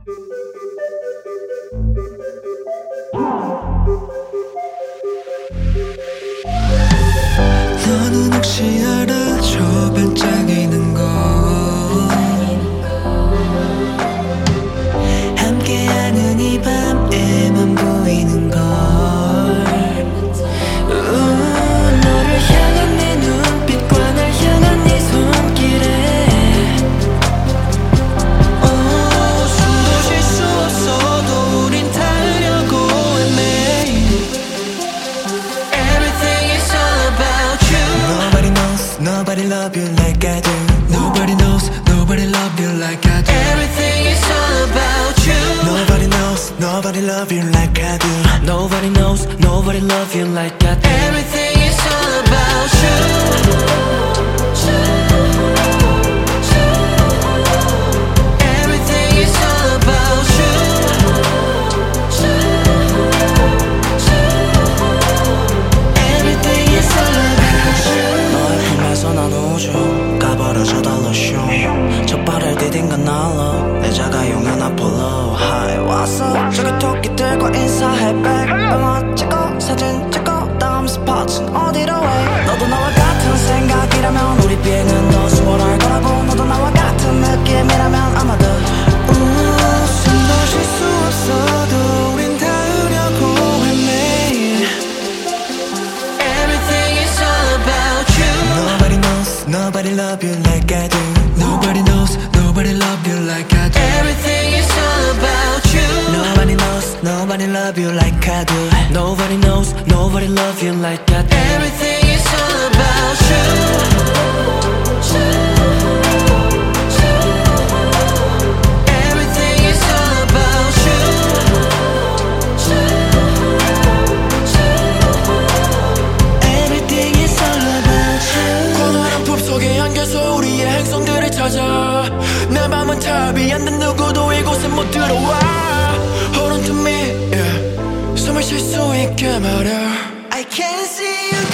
너는 혹시 알아 저 반짝이는 거 함께하는 이 밤에만 보이는 걸 너를 향한 네 눈빛과 날 향한 네 손길에 숨도 쉴 수 없어도 우린 닿으려고 애매해 Everything is all about you Nobody knows, nobody love you like I do Nobody knows, nobody love you like I do Everything is all about you Nobody knows, nobody love you like I do Nobody knows, nobody love you like I do Everything is all about you Everything is all about you Everything is all about you 너의 품에서 난 우주 가버려져 달러쇼 첫 발을 디딘 건 날로 내 자가용은 아폴로 하이 왔어 저기 토끼들과 인사해 백병 찍고 사진 찍고 다음 스포츠는 어디로 해 너도 나와 같은 생각이라면 우리 비행은 더 수월할 거라고 너도 나와 같은 느낌이라면 아마도 숨도 쉴 수 없어도 우린 닿으려고 애매해 Everything is all about you Nobody knows, nobody love you like I do Nobody knows, nobody love you like I do Everything is all about you Nobody knows, nobody love you like I do Nobody knows, nobody love you like I do Everything is all about you Everything is all about you Everything is all about you 고단한 품속에 안겨서 우리의 행성들을 찾아 내 맘은 탑이 안 된 누구도 이곳에 못 들어와 Hold on to me, yeah. 숨을 쉴 수 있게 말야 I can't see you